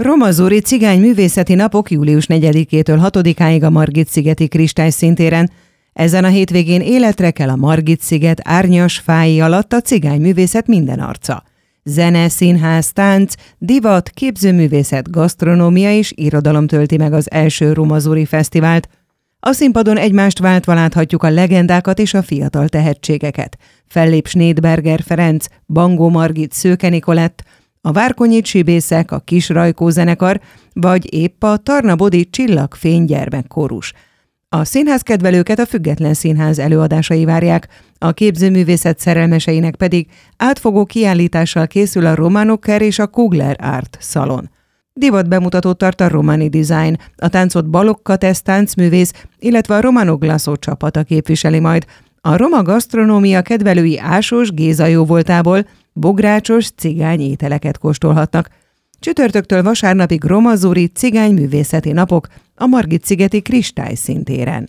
Roma-Zuri cigány művészeti napok július 4-től 6-áig a Margit-szigeti Kristályszintéren. Ezen a hétvégén életre kell a Margit-sziget árnyas fái alatt a cigány művészet minden arca. Zene, színház, tánc, divat, képzőművészet, gasztronómia és irodalom tölti meg az első Roma-Zuri fesztivált. A színpadon egymást váltva láthatjuk a legendákat és a fiatal tehetségeket. Fellép Snédberger Ferenc, Bangó Margit, Szőke Nikolett, a Várkonyi Csibészek, a Kis Rajkó zenekar, vagy épp a Tarna-Bodi Csillagfény gyermekkórus. A színházkedvelőket a Független Színház előadásai várják, a képzőművészet szerelmeseinek pedig átfogó kiállítással készül a Romanoker és a Kugler Art szalon. Divat bemutatót tart a Romani Design, a táncot Balogh Katesz táncművész, illetve a Romano Glasso csapata képviseli majd. A roma gasztronómia kedvelői Ásós Géza jóvoltából bográcsos cigány ételeket kóstolhatnak. Csütörtöktől vasárnapig Roma-Zuri cigány művészeti napok a Margit-szigeti Kristályszintéren.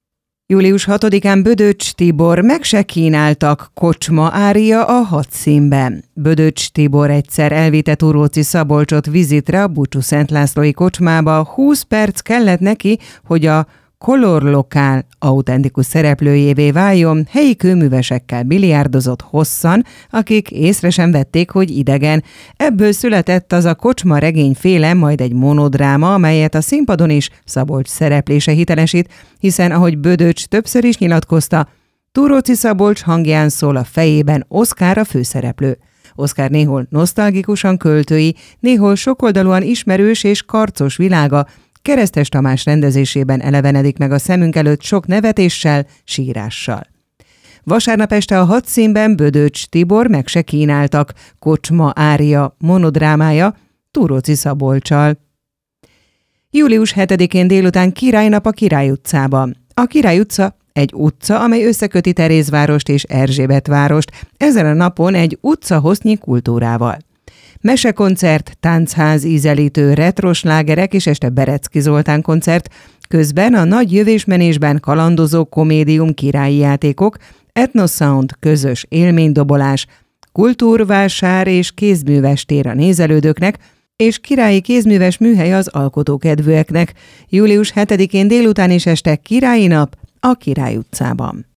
Július 6-án Bödöcs Tibor meg se kínáltak kocsma ária a Hadszínben. Bödöcs Tibor egyszer elvitte Túróczi Szabolcsot vizitre a Bucsú Szent Lászlói kocsmába, 20 perc kellett neki, hogy a Color Lokál autentikus szereplőjévé váljon, helyi kőművesekkel biliárdozott hosszan, akik észre sem vették, hogy idegen. Ebből született az a kocsma regényféle, majd egy monodráma, amelyet a színpadon is Szabolcs szereplése hitelesít, hiszen ahogy Bödöcs többször is nyilatkozta, Túróczi Szabolcs hangján szól a fejében Oszkár a főszereplő. Oszkár néhol nosztalgikusan költői, néhol sokoldalúan ismerős és karcos világa, Keresztes Tamás rendezésében elevenedik meg a szemünk előtt sok nevetéssel, sírással. Vasárnap este a Hadszínben Bödöcs Tibor meg se kínáltak, kocsma ária monodrámája Túróczi Szabolccsal. Július 7-én délután Királynap a Király utcában. A Király utca egy utca, amely összeköti Terézvárost és Erzsébetvárost, ezen a napon egy utcahosznyi kultúrával. Mesekoncert, táncház ízelítő retroslágerek és este Berecki Zoltán koncert, közben a nagy jövésmenésben kalandozó komédium királyi játékok, etnosound közös élménydobolás, kultúrvásár és kézműves tér a nézelődőknek, és királyi kézműves műhely az alkotókedvűeknek. Július 7-én délután és este Királyi Nap a Király utcában.